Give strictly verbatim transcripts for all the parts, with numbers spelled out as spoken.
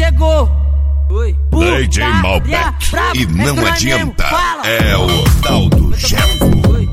chegou. Oi. D J Malbec. E não é adianta, é o tal do Jeff.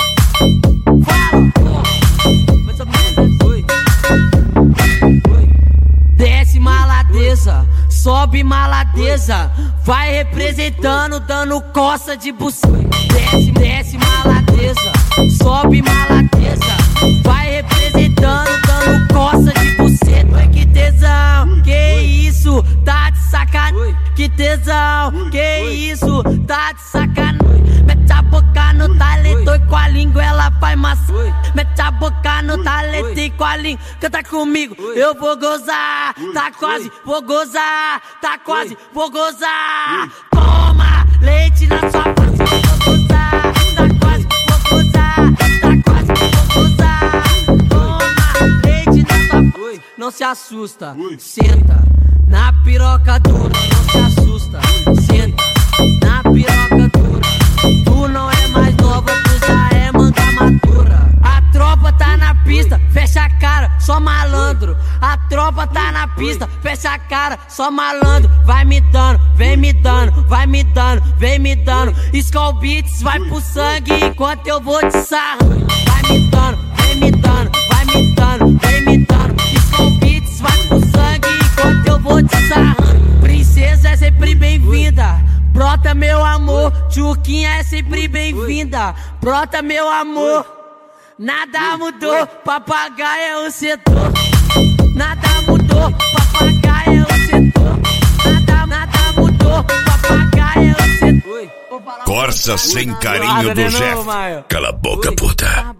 Desce maladeza, sobe maladeza, vai representando, dando coça de buceta. Desce, desce maladeza, sobe maladeza, vai representando, dando coça de buceta. Que tesão, que isso, tá de sacanagem. Que tesão, que isso, tá de sacanagem. Mete a boca no talento e com a língua ela faz maçã. Mete a boca no talento e com a língua canta comigo, eu vou gozar. Tá quase, vou gozar. Tá quase, vou gozar. Toma leite na sua face, vou gozar. Tá quase, vou gozar. Tá quase, vou gozar. Toma leite na sua face. Não se assusta, senta na piroca dura. Não se assusta, senta na piroca dura. Tu não é mais nova, tu já é manga madura. A tropa tá na pista, fecha a cara, só malandro. A tropa tá na pista, fecha a cara, só malandro. Vai me dando, vem me dando, vai me dando, vem me dando. Skull Beats vai pro sangue enquanto eu vou te sarrando. Vai me dando, vem me dando, vai me dando, vem me dando. Skull Beats vai pro sangue enquanto eu vou te sarrando. Princesa é sempre bem-vinda, brota meu amor. Tchuquinha é sempre bem-vinda, brota meu amor. Nada mudou, papagaio é o setor. Nada mudou, papagaio é o setor. Nada, nada mudou, papagaio é o setor. Corsa sem carinho do Jeff. Cala a boca, puta.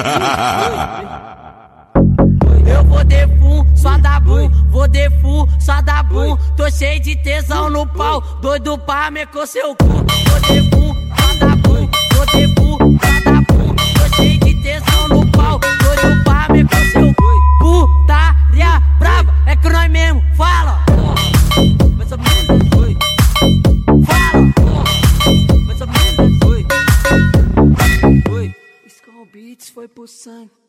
Eu vou de full, só dá boom. Vou de full, só dá boom. Tô cheio de tesão no pau, doido pra meter seu cu. Vou de full, só dá boom. Vou de full, só dá boom. Tô cheio de tesão no pau, doido pra meter seu cu. Putaria brava, é que nós mesmo fala. Fala. Skull Beats foi pro sangue.